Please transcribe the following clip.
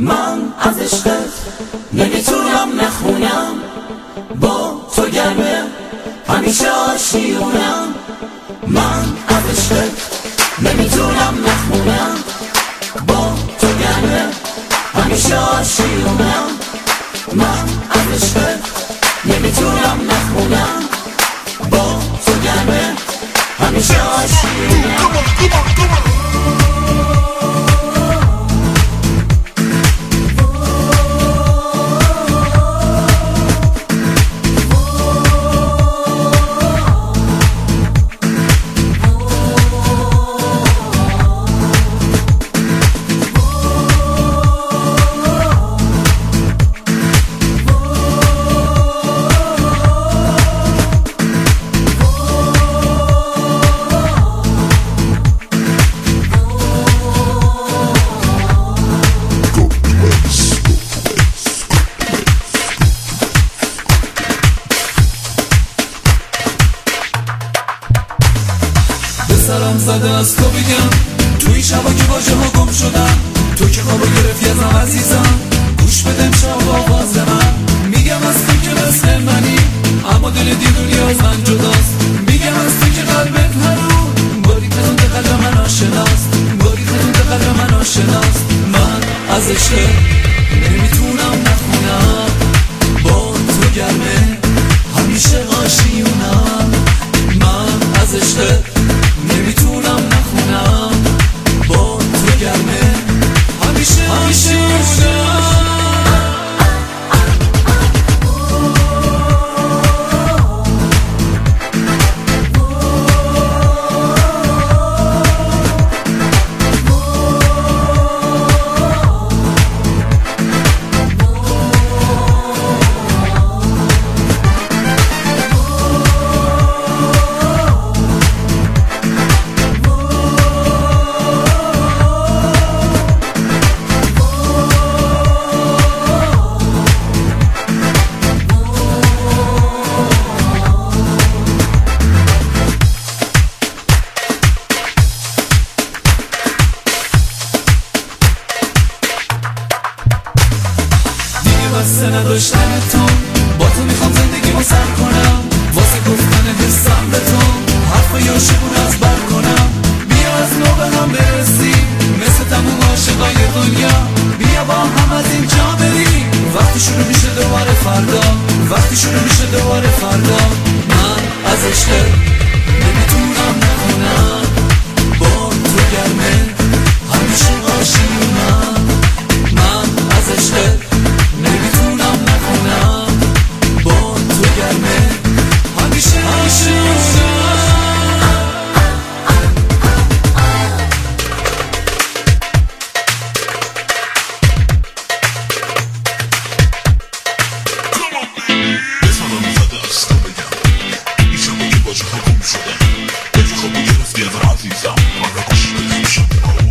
من از عشقت نمیتونم نخونم، با تو گرمه همیشه آشیونم. من از عشقت نمیتونم نخونم، با تو گرمه همیشه آشیونم. من از عشقت نمیتونم نخونم، با تو گرمه همیشه آشیونم. سرم زده از تو بگم، توی شبا که واژه ها گم شدم، تو که خوابو گرفتی ازم عزیزم. گوش بده امشب آواز من، میگم از تو که مثل منی، اما دل دیدونی از من جداست. میگم از تو که قلبت هرون باری تنون قلب من آشناست، باری تنون قلب من آشناست. من از عشق نمیتونم نخونم، با تو گرمه همیشه آشیونم. من از عشق نمیتونم نخونم، با تو گرمه همیشه آشیونم. بسته نداشتن تو، با تو میخوام زندگیمو سر کنم، واسه گفتن حسم به تو حرفای عاشقون از بر کنم. بیا از نو به هم برسیم مثل تموم عاشقای دنیا، بیا با هم از اینجا بریم وقتی شروع میشه دوباره فردا، وقتی شروع میشه دوباره فردا. من از عشق نمیتونم نخونم، با تو گرمه همیشه آشیونم. من از عشق نمیتونم نخونم، با تو گرمه همیشه آشیونم. بزنم زده از تو بگم، این شبا که واژه ها گم شدم، دل خوابو گرفتی از عزیزم. من را گوش بده